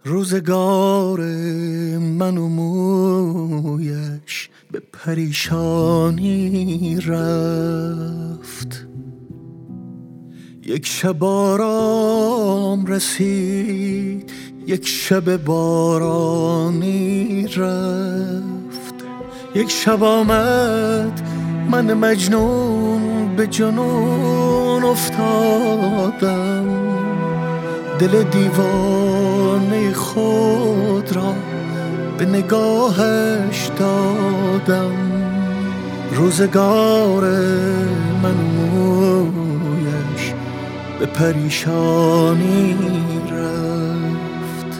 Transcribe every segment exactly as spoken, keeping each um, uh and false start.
روزگار من و مویش به پریشانی رفت. یک شب آرام رسید، یک شب بارانی رفت. یک شب آمد من مجنون به جنون افتادم، دل دیوانه خود را به نگاهش دادم. روزگار من مویش به پریشانی رفت.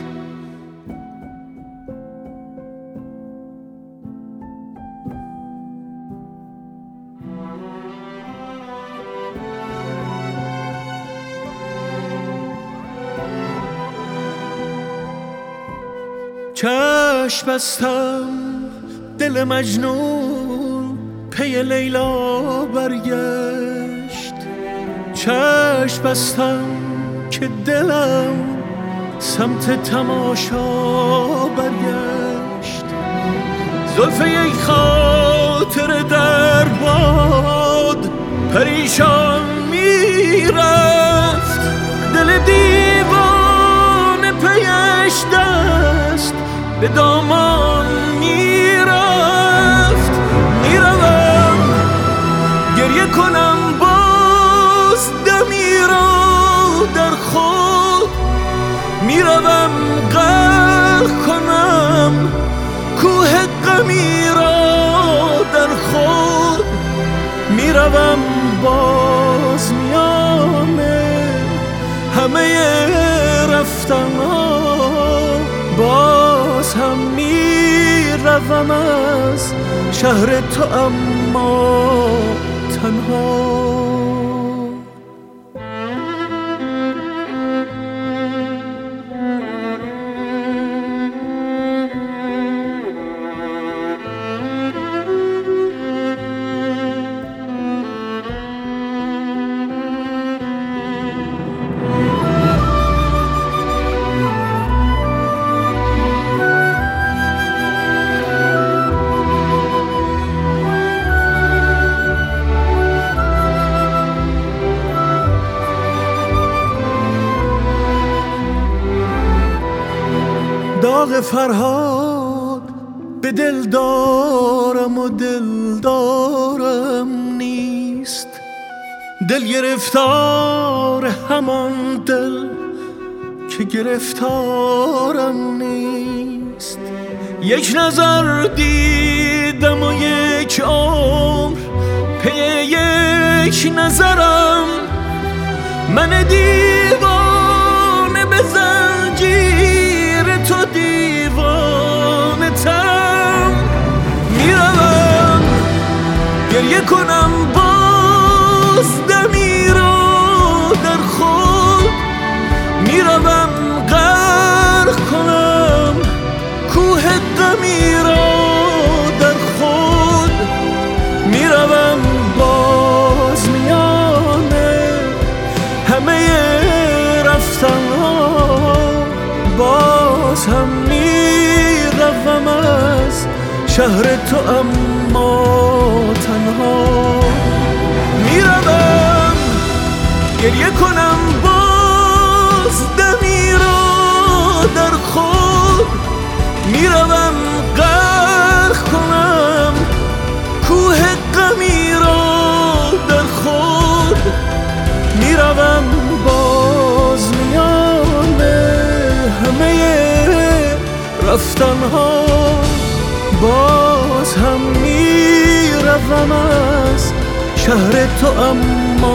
چشم بستم دل مجنون پی لیلا برگشت. چشم بستم که دلم سمت تماشا برگشت. زلف یک خاطر در باد پریشان میرفت. دل دیوانه پیش دست به دامان میرفت. میروم گریه کنم باز دمی را در خود، میروم غرق کنم کوه غمی را در خود. میروم باز میانه همه رفتن‌ها، باز هم میروم از شهر تو اما تنها. داغ فرهاد به دل دارم و دل دارم نیست. دل گرفتار همان دل که گرفتارم نیست. یک نظر دیدم و یک عمر پی یک نظرم. من دیوانه به زنجیر تو دیوانه ترم. میروم گریه کنم باز دمی را در خود. میروم غرق کنم کوه غمی را در خود. میروم باز میانه همه رفتن‌ها، باز هم میروم از شهر تو اما تنها. میروم گریه کنم باز دمی را در خود. میروم غرق کنم کوه غمی را در خود. میروم باز میانه همه رفتن‌ها، باز هم میروم از شهر تو اما